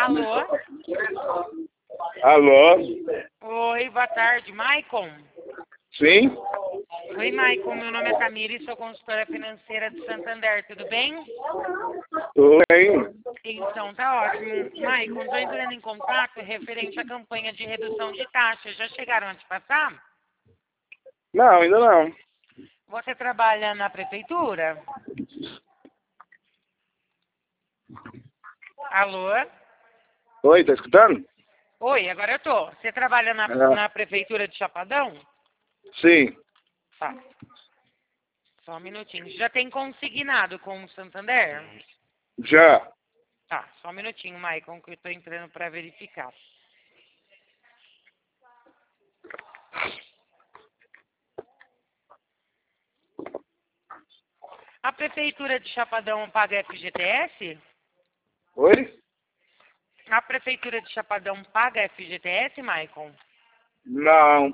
Alô? Alô? Oi, boa tarde. Maicon? Sim? Oi, Maicon. Meu nome é Tamires, sou consultora financeira de Santander. Tudo bem? Tudo bem? Então, tá ótimo. Maicon, estou entrando em contato referente à campanha de redução de taxas. Já chegaram a te passar? Não, ainda não. Você trabalha na prefeitura? Alô? Oi, tá escutando? Oi, agora eu tô. Você trabalha Ah, na prefeitura de Chapadão? sim, Tá. Só um minutinho. Já tem consignado com o Santander? já. Tá, só um minutinho, Maicon, que eu tô entrando para verificar. A prefeitura de Chapadão paga FGTS? Oi? A prefeitura de Chapadão paga FGTS, Maicon? Não.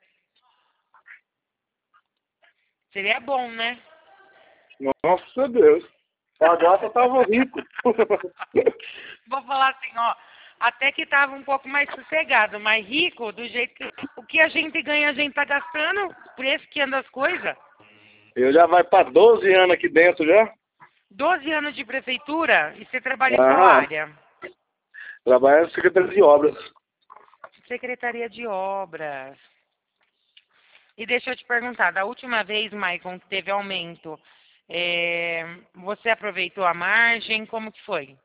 Seria bom, né? Nossa Deus. Agora eu tava rico. Vou falar assim, ó. Até que tava um pouco mais sossegado, mas rico, do jeito que... O que a gente ganha, a gente tá gastando. O preço que anda as coisas. Eu já vai pra 12 anos aqui dentro já. 12 anos de prefeitura e você trabalha em qual Aham. área? Trabalho na Secretaria de Obras. Secretaria de Obras. E deixa eu te perguntar, da última vez, Maicon, que teve aumento, você aproveitou a margem? Como que foi?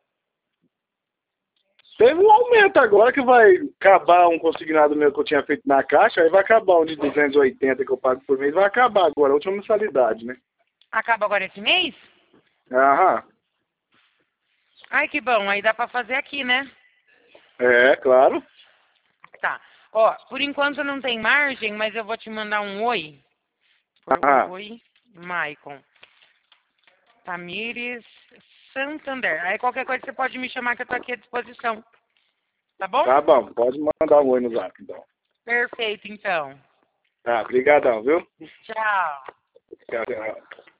Teve um aumento agora que vai acabar um consignado meu que eu tinha feito na caixa, aí vai acabar um de 280 que eu pago por mês, vai acabar agora, a última mensalidade, né? Acaba agora esse mês? Aham. Ai, que bom, aí dá pra fazer aqui, né? É, claro. Tá. Ó, por enquanto não tem margem, mas eu vou te mandar um oi. Aham. Oi, Maicon. Tamires Santander. Aí qualquer coisa você pode me chamar que eu tô aqui à disposição. Tá bom? Tá bom, pode mandar um oi no zap, então. Perfeito, então. Tá, brigadão, viu? Tchau. Tchau, tchau.